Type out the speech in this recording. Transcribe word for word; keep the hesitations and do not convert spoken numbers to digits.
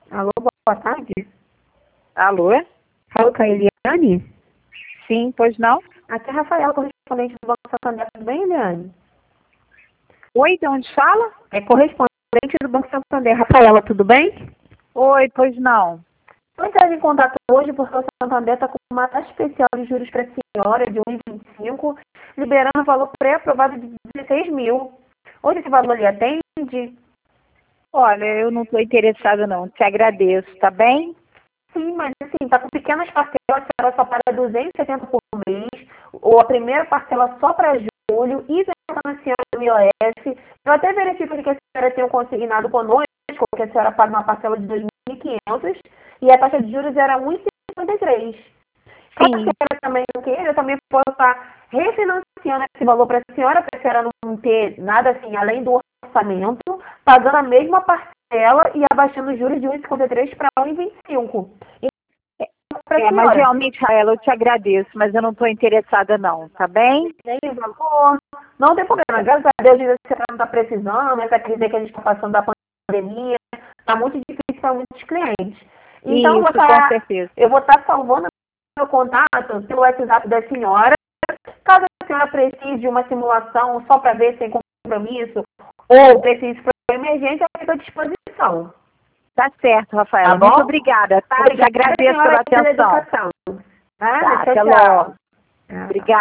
Alô, boa tarde. Alô? Falo com a Eliane? Sim, pois não? Aqui é a Rafaela, correspondente do Banco Santander. Tudo bem, Eliane? Oi, de onde fala? É correspondente do Banco Santander. Rafaela, tudo bem? Oi, pois não. Estou entrando em contato hoje porque o Santander está com uma taxa especial de juros para a senhora de um vírgula vinte e cinco, liberando o valor pré-aprovado de dezesseis mil. Hoje esse valor lhe atende? Olha, eu não estou interessada não. Te agradeço, tá bem? Sim, mas assim, está com pequenas parcelas, a senhora só paga duzentos e setenta por mês, ou a primeira parcela só para julho, isentando a senhora do I O F. Eu até verifico que a senhora tem um consignado conosco, que a senhora paga uma parcela de dois mil e quinhentos e a taxa de juros era um vírgula cinquenta e três. Caso a Sim. senhora também não queira, eu também posso estar refinanciando esse valor para a senhora, para a senhora não ter nada assim, além do orçamento, pagando a mesma parcela e abaixando os juros de um vírgula cinquenta e três para um vírgula vinte e cinco. Para a É, mas senhora. realmente, Raela, eu te agradeço, mas eu não estou interessada não, tá bem? Nem o valor. Não tem problema. Graças a Deus, ainda você não está precisando, essa crise que a gente está passando da pandemia, está muito difícil para muitos clientes. Então, eu vou Isso, com estar, certeza. eu vou estar salvando o meu contato pelo WhatsApp da senhora. Caso a senhora precise de uma simulação só para ver sem compromisso, ou precise para emergência, eu fico à disposição. Tá certo, Rafaela. Tá bom? Muito obrigada, tá? Te Obrigada, agradeço senhora, pela pela atenção. educação. Tá, Tá? Tchau, até tchau. logo. Tchau. Obrigada.